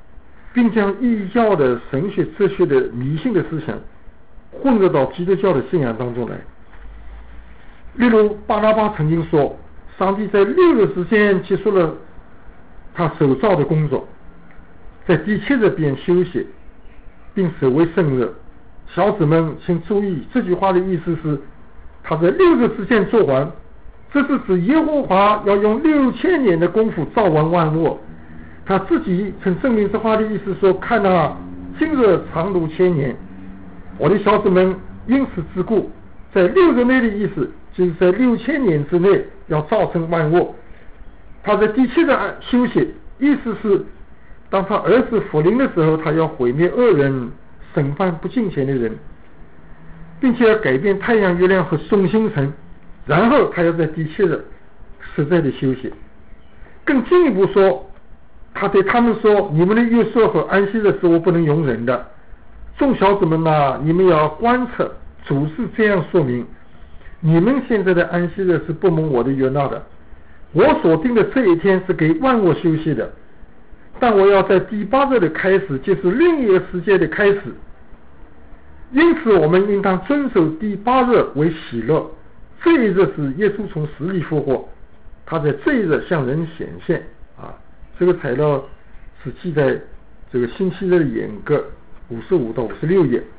并将异教的神学哲学的迷信的思想混入到基督教的信仰当中来。例如巴拿巴曾经说，上帝在六日之间结束了他手造的工作，在第七日便休息，并守为圣日。小子们请注意，这句话的意思是他在六日之间做完，这是指耶和华要用六千年的功夫造完万物。他自己曾证明这话的意思说，看啊，今日长如千年。我的小子们因此之故，在六日内的意思就是在六千年之内要造成万物。他在第七日休息，意思是当他儿子复临的时候，他要毁灭恶人，审判不敬虔的人，并且要改变太阳、月亮和众星辰，然后他要在第七日实在的休息。更进一步说，他对他们说，你们的约束和安息日是我不能容忍的。众小子们呐，你们要观测，主是这样说明，你们现在的安息日是不蒙我的悦纳的。我所定的这一天是给万物休息的，但我要在第八日的开始，就是另一个世界的开始。因此我们应当遵守第八日为喜乐。这一日是耶稣从死里复活，他在这一日向人显现啊。这个材料是记在这个星期日的演歌五十五到五十六页。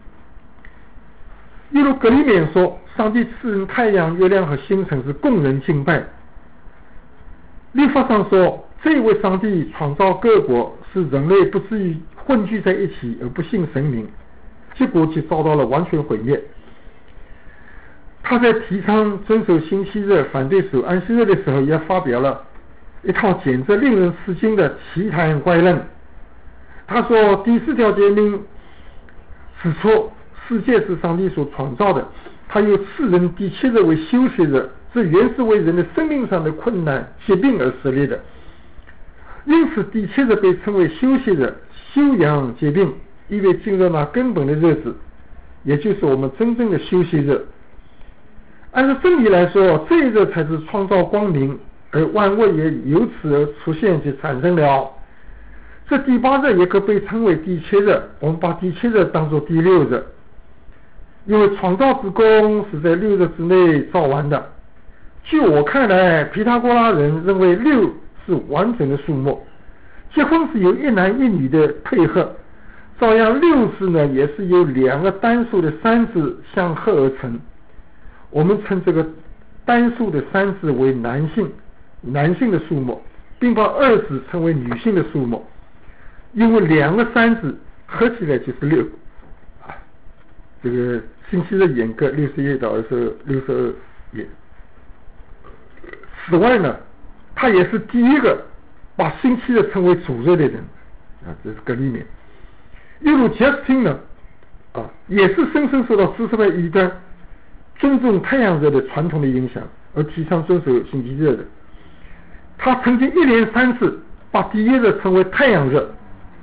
例如格里勉说，上帝赐人太阳、月亮和星辰是供人敬拜。律法上说，这位上帝创造各国，使人类不至于混聚在一起而不信神明，结果就遭到了完全毁灭。他在提倡遵守星期日、反对守安息日的时候，也发表了一套简直令人吃惊的奇谈怪论。他说，第四条诫命指出世界是上帝所创造的，他又赐人第七日为休息日，这原是为人的生命上的困难、疾病而设立的。因此第七日被称为休息日，休养疾病，意味进入那根本的日子，也就是我们真正的休息日。按照真理来说，这一日才是创造光明，而万物也由此而出现及产生了。这第八日也可被称为第七日，我们把第七日当作第六日，因为创造之功是在六日之内造完的。据我看来，皮塔哥拉人认为六是完整的数目，结婚是由一男一女的配合，照样六字呢也是由两个单数的三字相合而成。我们称这个单数的三字为男性，男性的数目，并把二字称为女性的数目，因为两个三字合起来就是六啊。这个星期日演歌六十页到二十六十二页。此外呢，他也是第一个把星期日称为主日的人啊，这是格里勉。例如杰斯汀呢，啊，也是深深受到知识派异端尊重太阳日的传统的影响，而提倡遵守星期日的。他曾经一连三次把第一日称为太阳日。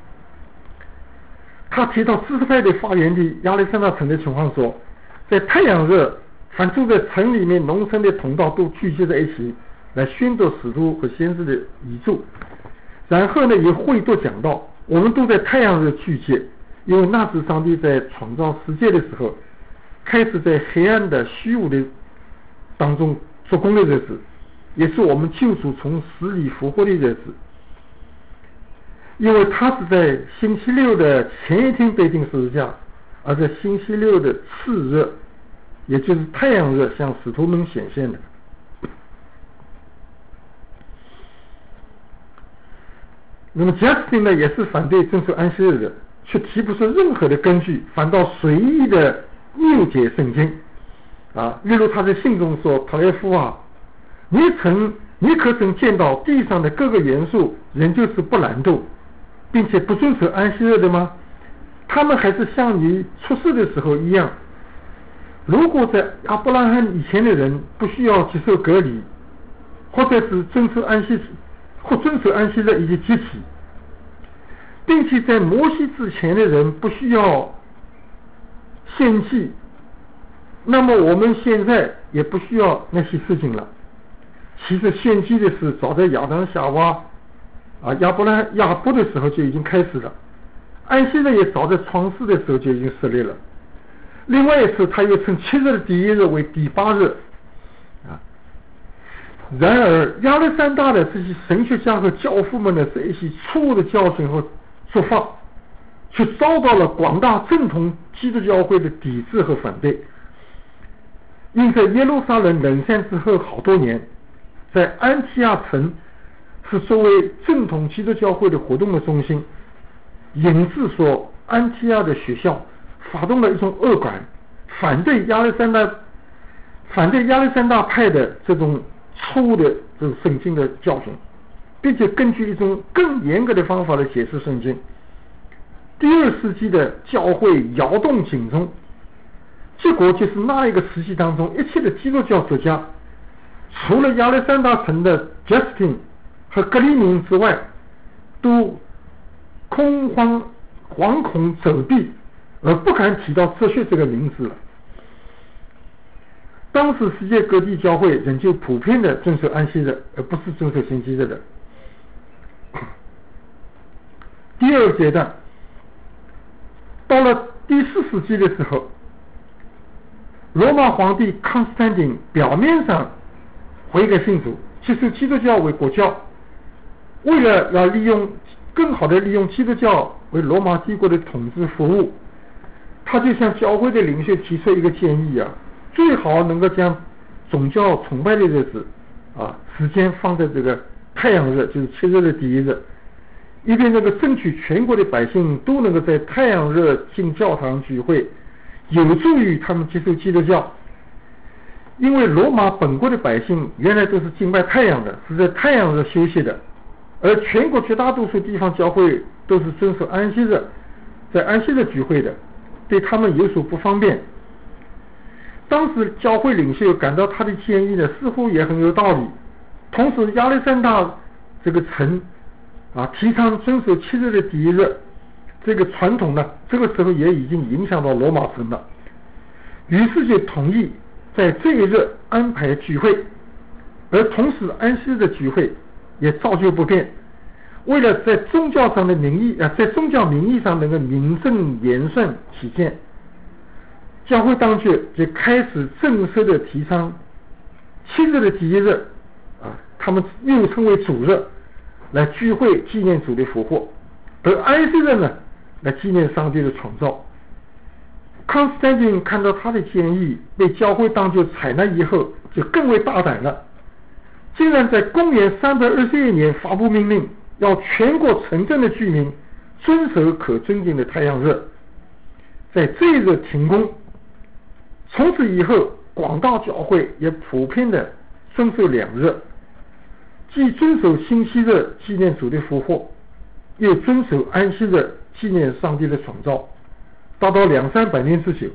他提到知识派的发源地亚历山大城的情况说，在太阳日，凡住在城里面农村的同道都聚集在一起，来宣读使徒和先知的遗著，然后呢也会多讲道。我们都在太阳日聚集，因为那是上帝在创造世界的时候，开始在黑暗的虚无的当中做工的日子，也是我们救主从死里复活的日子。因为他是在星期六的前一天被钉十字架，而在星期六的次日，也就是太阳日向使徒们显现的。那么贾斯汀呢也是反对遵守安息日的，却提不出任何的根据，反倒随意的谬解圣经啊。例如他在信中说，塔列夫啊，你曾你可曾见到地上的各个元素仍旧是不懒惰并且不遵守安息日的吗？他们还是像你出世的时候一样。如果在亚伯拉罕以前的人不需要接受隔离，或者是遵守安息或遵守安息日以及节期，并且在摩西之前的人不需要献祭，那么我们现在也不需要那些事情了。其实献祭的事早在亚当夏娃啊亚伯拉亚伯的时候就已经开始了，安息日也早在创世的时候就已经设立了。另外一次，他又称七日的第一日为第八日啊。然而亚历山大的这些神学家和教父们的这一些错误的教训和做法，却遭到了广大正统基督教会的抵制和反对。因在耶路撒冷冷战之后好多年，在安提亚城是作为正统基督教会的活动的中心，引致说安提亚的学校发动了一种恶感，反对亚历山大反对亚历山大派的这种错误的这种圣经的教训，并且根据一种更严格的方法来解释圣经。第二世纪的教会摇动警钟，结果就是那一个时期当中，一切的基督教作家，除了亚历山大城的 Justin 和格里明之外，都恐慌惶恐走避，而不敢提到哲学这个名字了。当时世界各地教会仍旧普遍的遵守安息日，而不是遵守星期日的。第二阶段，到了第四世纪的时候，罗马皇帝康斯坦丁表面上悔改信主，接受基督教为国教，为了要利用更好的利用基督教为罗马帝国的统治服务，他就向教会的领袖提出一个建议啊，最好能够将宗教崇拜的日子啊时间放在这个太阳日，就是七日的第一日，以便能够争取全国的百姓都能够在太阳日进教堂聚会，有助于他们接受基督教。因为罗马本国的百姓原来都是敬拜太阳的，是在太阳日休息的，而全国绝大多数地方教会都是遵守安息日，在安息日聚会的，对他们有所不方便。当时教会领袖感到他的建议呢似乎也很有道理，同时亚历山大这个城啊提倡遵守七日的第一日这个传统呢，这个时候也已经影响到罗马城了，于是就同意在这一日安排聚会，而同时安息日的聚会也照旧不变。为了在宗教上的名义啊，在宗教名义上能够名正言顺起见，教会当局就开始正式的提倡七日的第一日啊，他们又称为主日，来聚会纪念主的复活，而安息日呢来纪念上帝的创造。康斯坦丁看到他的建议被教会当局采纳以后，就更为大胆了，竟然在公元三百二十一年发布命令，要全国城镇的居民遵守可尊敬的太阳日，在这一日停工。从此以后，广大教会也普遍的遵守两日，既遵守星期日纪念主的复活，又遵守安息日纪念上帝的创造，达到两三百年之久。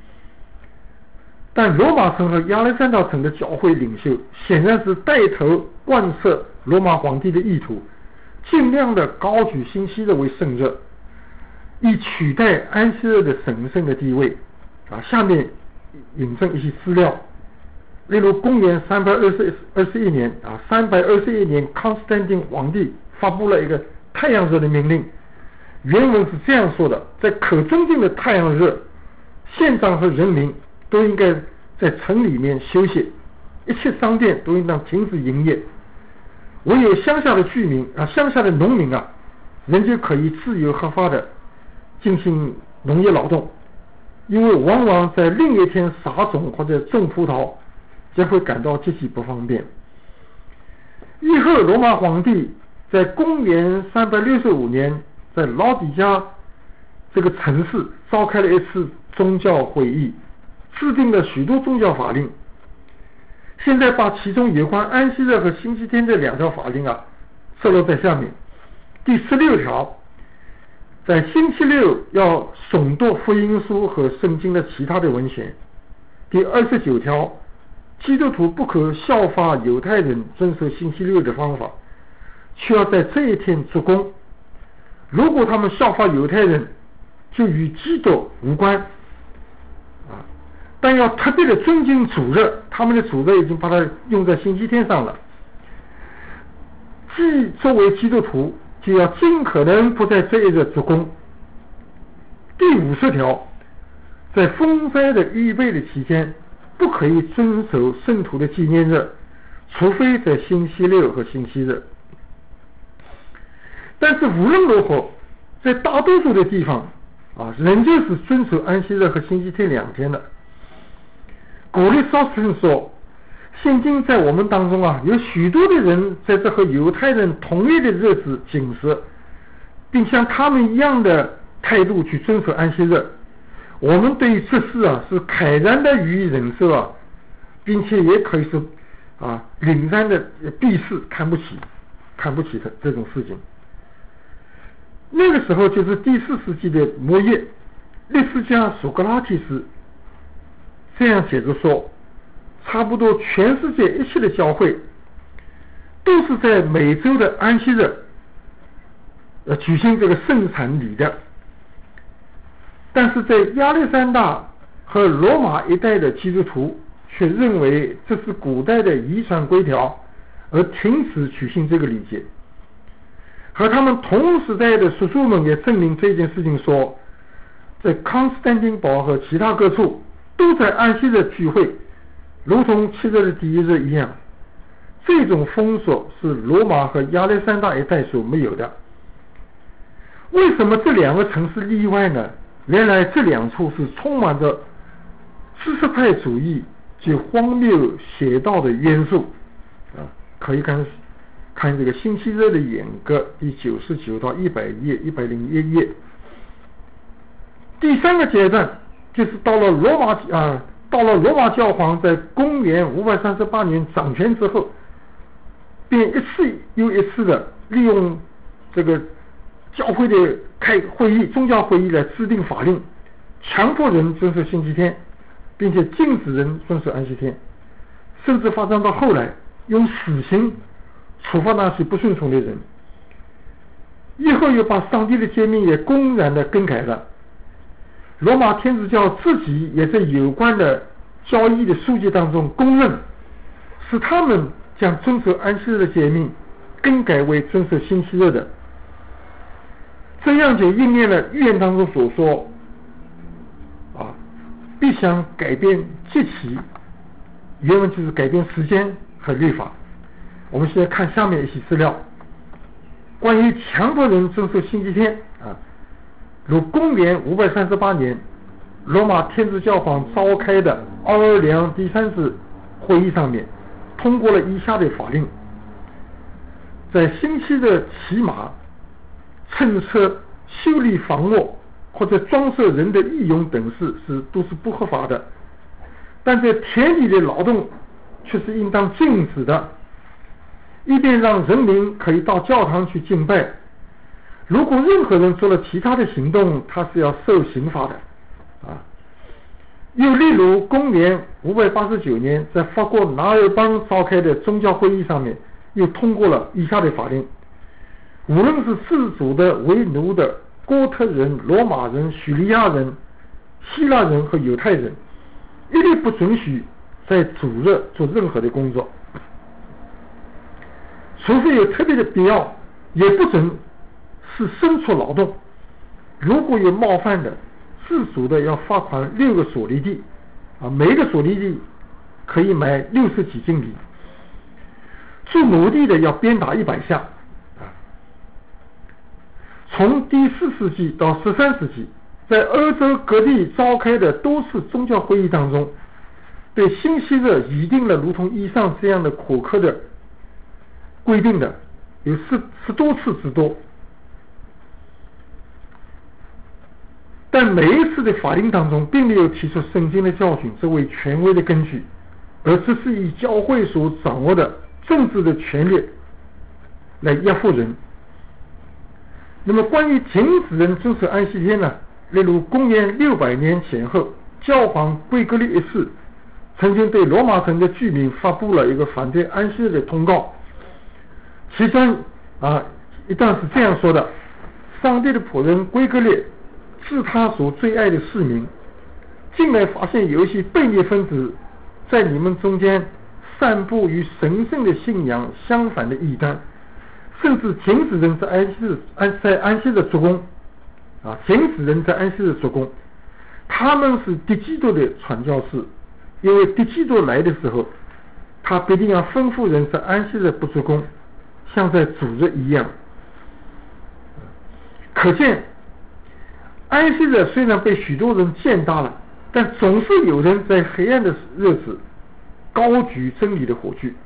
但罗马城和亚历山大城的教会领袖显然是带头贯彻罗马皇帝的意图，尽量的高举星期日为圣日，以取代安息日的神圣的地位啊。下面引证一些资料，例如公元三百二十二十一年啊，三百二十一年康斯坦丁皇帝发布了一个太阳日的命令，原文是这样说的：在可尊敬的太阳日，县长和人民都应该在城里面休息，一切商店都应当停止营业，唯有乡下的居民啊，乡下的农民啊，人就可以自由合法的进行农业劳动，因为往往在另一天撒种或者种葡萄将会感到极其不方便。以后罗马皇帝在公元三百六十五年在老底加这个城市召开了一次宗教会议，制定了许多宗教法令。现在把其中有关安息日和星期天这两条法令啊收录在下面。第十六条，在星期六要诵读福音书和圣经的其他的文献。第二十九条，基督徒不可效法犹太人遵守星期六的方法，却要在这一天做工。如果他们效法犹太人，就与基督无关啊。但要特别的尊敬主日，他们的主日已经把它用在星期天上了。 既作为基督徒，就要尽可能不在这一日做工。第五十条，在封斋的预备的期间，不可以遵守圣徒的纪念日，除非在星期六和星期日。但是无论如何，在大多数的地方啊，仍旧是遵守安息日和星期天两天的。古利萨斯说，现今在我们当中啊，有许多的人在这和犹太人同一的日子禁食，并像他们一样的态度去遵守安息日。我们对于这事啊是慨然的予以忍受啊，并且也可以是啊凛然的鄙视，看不起看不起的这种事情。那个时候就是第四世纪的末叶，历史家苏格拉底斯这样写着说，差不多全世界一切的教会都是在每周的安息日呃举行这个圣餐礼的，但是在亚历山大和罗马一带的基督徒却认为这是古代的遗传规条，而停止举行这个礼节。和他们同时代的叔叔们也证明这件事情，说在康斯坦丁堡和其他各处都在安息日聚会，如同七日的第一日一样。这种风俗是罗马和亚历山大一带所没有的。为什么这两个城市例外呢？原来这两处是充满着知识派主义及荒谬邪道的元素啊，可以看看这个星期日的演歌第九十九到一百页一百零一页。第三个阶段就是到了罗马啊，到了罗马教皇在公元五百三十八年掌权之后，便一次又一次的利用这个教会的开会议、宗教会议来制定法令，强迫人遵守星期天，并且禁止人遵守安息天，甚至发展到后来用死刑处罚那些不顺从的人。以后又把上帝的诫命也公然的更改了。罗马天主教自己也在有关的教义的书籍当中公认，是他们将遵守安息日的诫命更改为遵守星期日的。这样就应验了预言当中所说啊，必想改变节期，原文就是改变时间和律法。我们现在看下面一些资料，关于强迫人遵守星期天啊，如公元五百三十八年罗马天主教皇召开的奥尔良第三次会议上面通过了以下的法令：在星期日骑马、乘车、修理房屋或者装饰人的义勇等事是都是不合法的，但在田里的劳动却是应当禁止的，以便让人民可以到教堂去敬拜。如果任何人做了其他的行动，他是要受刑罚的啊。又例如公元五百八十九年在法国纳尔邦召开的宗教会议上面又通过了以下的法令：无论是自主的、为奴的、哥特人、罗马人、叙利亚人、希腊人和犹太人，一律不准许在主日做任何的工作，除非有特别的必要，也不准是牲畜劳动。如果有冒犯的，自主的要罚款六个索利地啊，每个索利地可以买六十几斤米。做奴隶的要鞭打一百下啊。从第四世纪到十三世纪，在欧洲各地召开的多次宗教会议当中，对星期日拟定了如同以上这样的苛刻的规定的有十十多次之多。但每一次的法令当中并没有提出圣经的教训作为权威的根据，而只是以教会所掌握的政治的权力来压迫人。那么关于禁止人遵守安息天呢，例如公元六百年前后，教皇贵格利一世曾经对罗马城的居民发布了一个反对安息日的通告，其中啊一段是这样说的：上帝的仆人贵格利是他所最爱的市民，近来发现有一些悖逆分子在你们中间散布与神圣的信仰相反的异端， 甚至禁止人在安息日安在安息日做工啊，禁止人在安息日做工。他们是敌基督的传教士，因为敌基督来的时候，他必定要吩咐人在安息日不做工，像在主日一样。可见安息日虽然被许多人践踏了，但总是有人在黑暗的日子高举真理的火炬。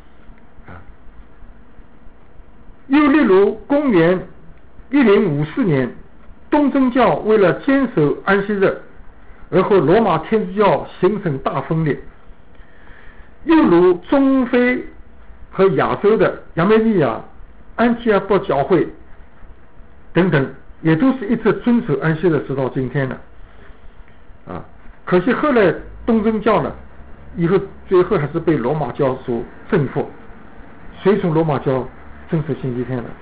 又例如公元一零五四年，东正教为了坚守安息日，而和罗马天主教形成大分裂。又如中非和亚洲的亚美尼亚、安提阿波教会等等，也都是一直遵守安息日直到今天的啊。可惜后来东正教呢，以后最后还是被罗马教所征服，随从罗马教遵守星期天了。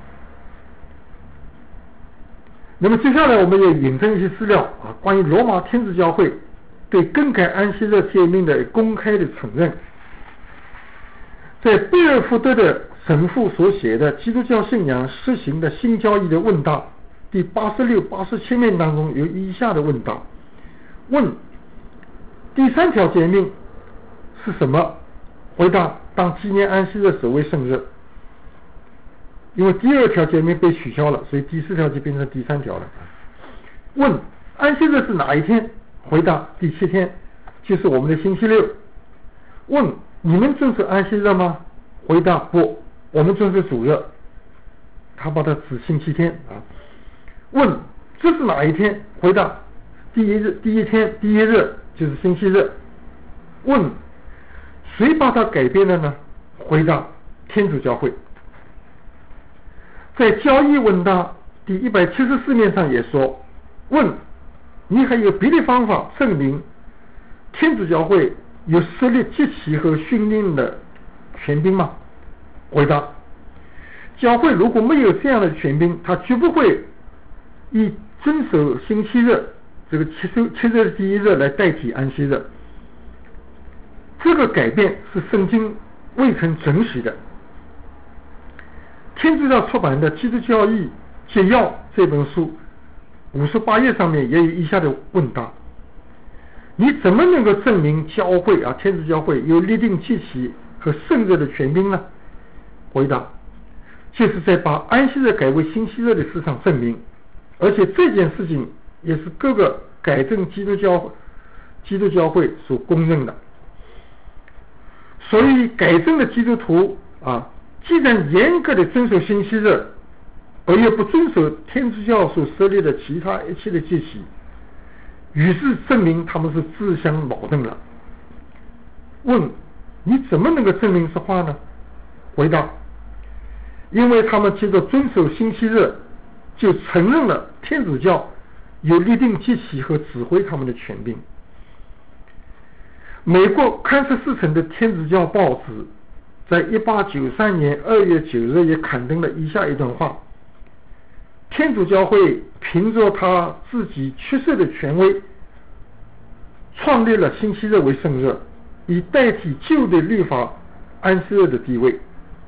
那么接下来我们也引证一些资料啊，关于罗马天主教会对更改安息日诫命的公开的承认。在贝尔福德的神父所写的《基督教信仰实行的新教义的问答》第八十六、八十七面当中有以下的问答：问第三条诫命是什么？回答：当纪念安息日守为圣日。因为第二条诫命被取消了，所以第四条就变成第三条了。问安息日是哪一天？回答：第七天，就是我们的星期六。问你们遵守安息日吗？回答：不，我们遵守主日。他把它指星期天啊。问这是哪一天？回答：第一日，第一天，第一日就是星期日。问谁把它改变了呢？回答：天主教会。在教义问答第一百七十四面上也说：问你还有别的方法证明天主教会有设立节期和训练的权柄吗？回答：教会如果没有这样的权柄，他绝不会以遵守星期日这个七日七日的第一日来代替安息日。这个改变是圣经未曾准许的。天主教出版的《基督教义简要》这本书五十八页上面也有以下的问答：你怎么能够证明教会啊，天主教会有立定节期和圣日的权柄呢？回答：就是在把安息日改为星期日的事上证明，而且这件事情也是各个改正基督教基督教会所公认的。所以改正的基督徒啊，既然严格的遵守星期日，而又不遵守天主教所设立的其他一切的节期，于是证明他们是自相矛盾了。问你怎么能够证明这话呢？回答：因为他们接着遵守星期日，就承认了天主教有立定节期和指挥他们的权柄。美国堪萨斯城的天主教报纸在一八九三年二月九日也刊登了以下一段话：天主教会凭着他自己缺失的权威，创立了星期日为圣日，以代替旧的律法安息日的地位。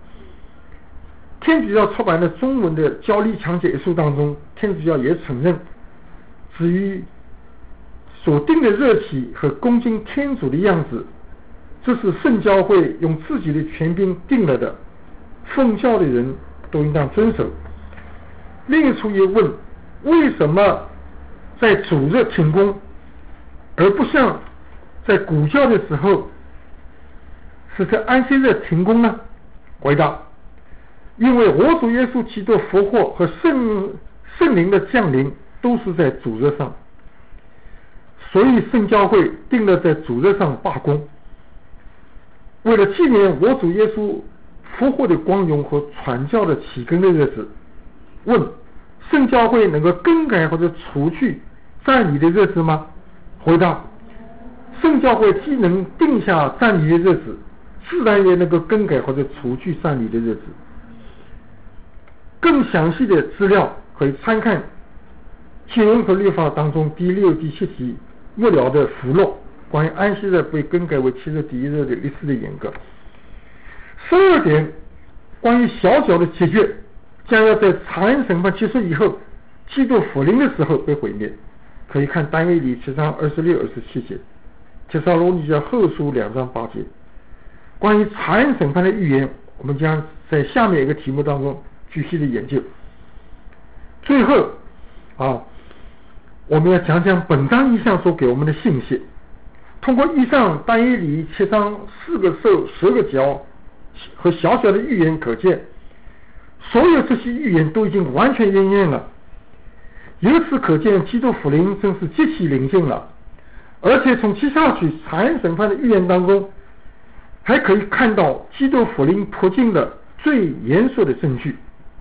天主教出版的中文的教理强解书当中，天主教也承认，至于所定的日期和恭敬天主的样子，这是圣教会用自己的权柄定了的，奉教的人都应当遵守。另一处也问，为什么在主日停工，而不像在古教的时候是在安息日停工呢？回答：因为我主耶稣基督复活和圣圣灵的降临都是在主日上，所以圣教会定了在主日上罢工，为了纪念我主耶稣复活的光荣和传教的起根的日子。问圣教会能够更改或者除去占礼的日子吗？回答：圣教会既能定下占礼的日子，自然也能够更改或者除去占礼的日子。更详细的资料可以参看救恩和律法当中第六、第七题末了的附录，关于安息日被更改为七日第一日的历史的严格。十二点关于小角的结局将要在残忍审判结束以后，基督复临的时候被毁灭。可以看但以理七章二十六、二十七节，帖撒罗尼迦后书两章八节。关于残忍审判的预言，我们将在下面一个题目当中继续的研究。最后啊，我们要讲讲本章以上所给我们的信息。通过以上但以理七章四个兽、十个角和小小的预言可见，所有这些预言都已经完全应验了。由此可见，基督复临真是极其临近了。而且从接下去残忍审判的预言当中，还可以看到基督复临迫近的最严肃的证据。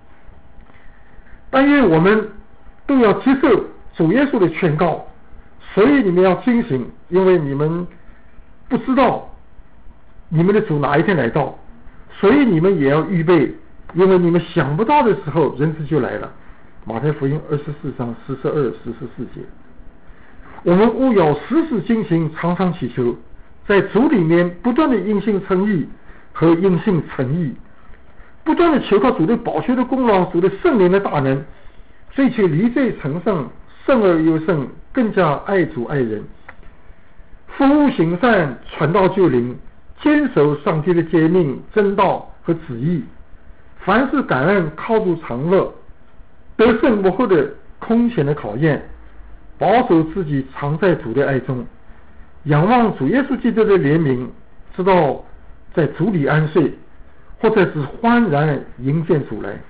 但愿我们都要接受主耶稣的劝告，所以你们要警醒，因为你们不知道你们的主哪一天来到，所以你们也要预备，因为你们想不到的时候，人子就来了。马太福音二十四章四十二、四十四节。我们务要时时警醒，常常祈求，在主里面不断的因信称义和因信诚意，不断的求靠主的宝血的功劳，主的圣灵的大能，追求离罪成圣，圣而又圣，更加爱主爱人，服务行善，传道救灵，坚守上帝的诫命、真道和旨意，凡事感恩，靠主常乐，得胜幕后的空前的考验，保守自己常在主的爱中，仰望主耶稣基督的怜悯，直到在主里安睡，或者是欢然迎见主来。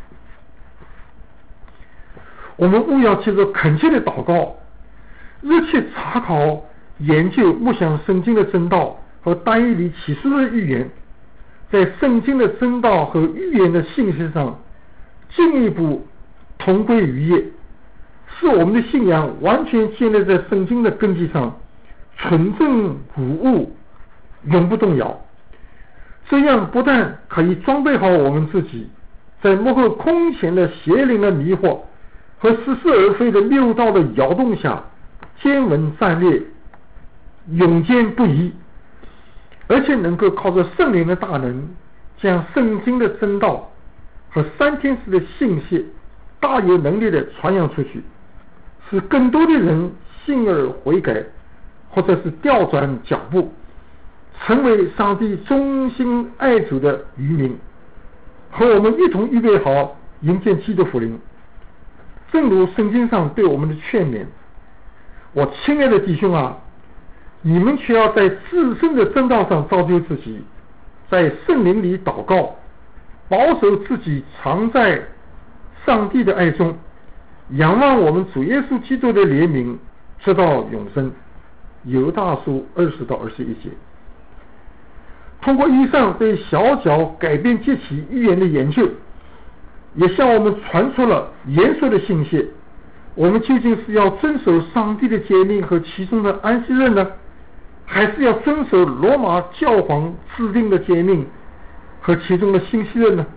我们务要借着恳切的祷告，日切查考研究默想圣经的真道和但以理启示的预言，在圣经的真道和预言的信息上进一步同归于业，使我们的信仰完全建立在圣经的根基上，纯正无误，永不动摇。这样不但可以装备好我们自己，在幕后空前的邪灵的迷惑和似是而非的谬道的摇动下坚稳站立，永坚不移，而且能够靠着圣灵的大能，将圣经的真道和三天时的信息大有能力的传扬出去，使更多的人信而悔改，或者是调转脚步，成为上帝忠心爱主的渔民，和我们一同预备好迎接基督复临。正如圣经上对我们的劝勉，我亲爱的弟兄啊，你们却要在自身的正道上造就自己，在圣灵里祷告，保守自己常在上帝的爱中，仰望我们主耶稣基督的怜悯，直到永生。犹大书二十到二十一节。通过以上对小角改变节期预言的研究，也向我们传出了严肃的信息：我们究竟是要遵守上帝的诫命和其中的安息日呢，还是要遵守罗马教皇制定的诫命和其中的星期日呢？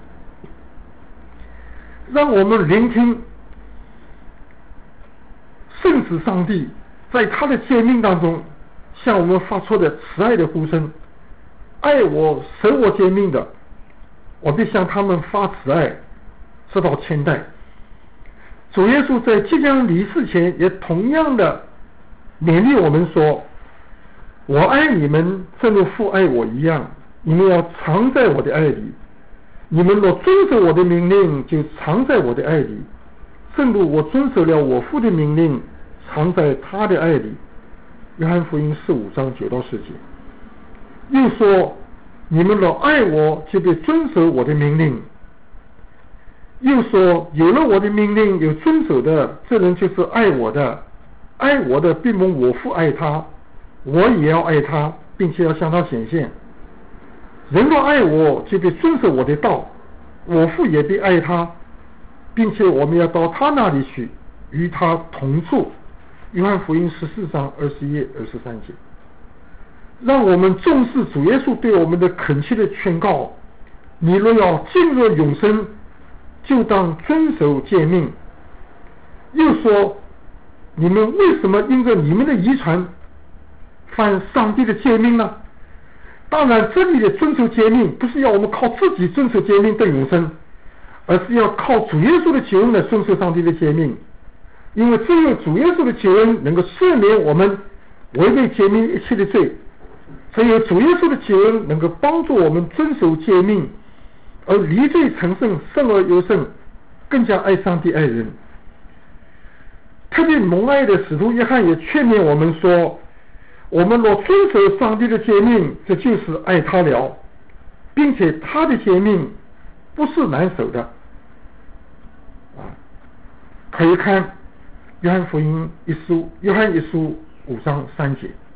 让我们聆听圣子上帝在他的诫命当中向我们发出的慈爱的呼声：爱我守我诫命的，我必向他们发慈爱，直到千代。主耶稣在即将离世前也同样的勉励我们说：我爱你们，正如父爱我一样，你们要常在我的爱里。你们若遵守我的命令，就常在我的爱里，正如我遵守了我父的命令，常在他的爱里。约翰福音十五章九到十节。又说：你们若爱我，就必遵守我的命令。又说：有了我的命令有遵守的，这人就是爱我的。爱我的必蒙我父爱他，我也要爱他，并且要向他显现。人若爱我，就必遵守我的道，我父也必爱他，并且我们要到他那里去，与他同住。约翰福音十四章二十一、二十三节。让我们重视主耶稣对我们的恳切的劝告：你若要进入永生，就当遵守诫命。又说：你们为什么因着你们的遗传犯上帝的诫命呢？ 当然，这里的遵守诫命不是要我们靠自己遵守诫命得永生，而是要靠主耶稣的救恩来遵守上帝的诫命。因为只有主耶稣的救恩能够赦免我们违背诫命一切的罪，只有主耶稣的救恩能够帮助我们遵守诫命，而离罪成圣，圣而有圣，更加爱上帝爱人。特别蒙爱的使徒约翰也劝勉我们说，我们若遵守上帝的诫命，这就是爱他了，并且他的诫命不是难守的。啊，可以看约翰福音一书，约翰一书五章三节。